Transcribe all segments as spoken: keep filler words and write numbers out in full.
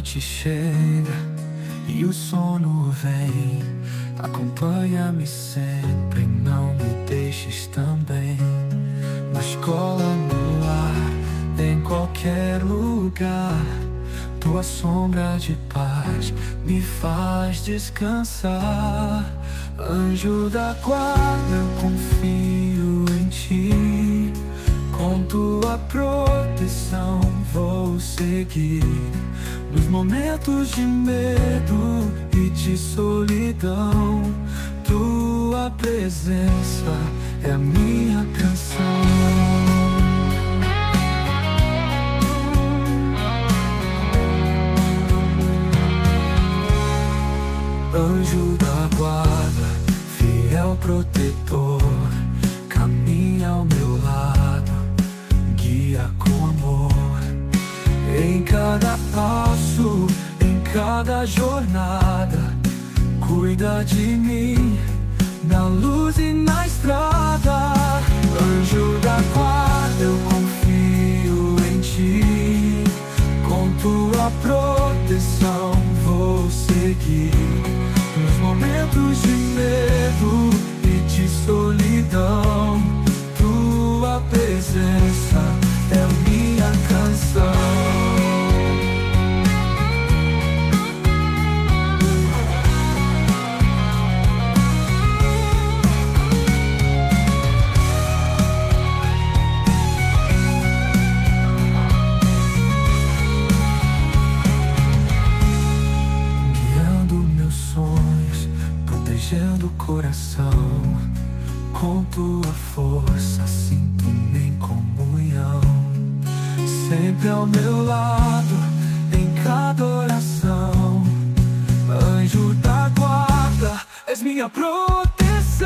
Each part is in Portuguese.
noite chega e o sono vem, acompanha-me sempre, não me deixes também. Na escola, no lar, em qualquer lugar, tua sombra de paz me faz descansar. Anjo da guarda, eu confio em ti, com tua proteção vou seguir. Nos momentos de medo e de solidão, tua presença é a minha canção. Anjo da guarda, fiel protetor, caminha ao meu lado, guia com amor. Em cada passo, em cada jornada, cuida de mim, na luz e na estrada. Anjo da guarda, eu confio em ti, com tua proteção vou seguir. Nos momentos de medo e de solidão, tua presença é a minha canção. Protegendo o coração, com tua força sinto-me em comunhão. Sempre ao meu lado, em cada oração. Anjo da guarda, és minha proteção.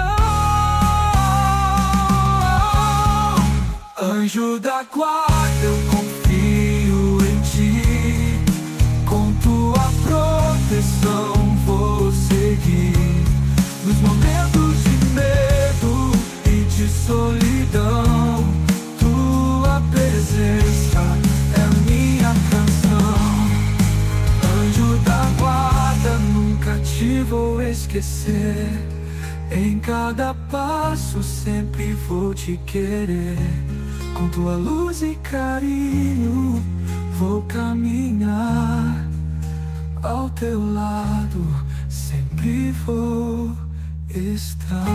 Anjo da guarda, eu confio em ti, com tua proteção vou seguir. Nos momentos de medo e de solidão, tua presença é a minha canção. Anjo da guarda, nunca te vou esquecer. Em cada passo sempre vou te querer. Com tua luz e carinho vou caminhar. Ao teu lado sempre vou estar.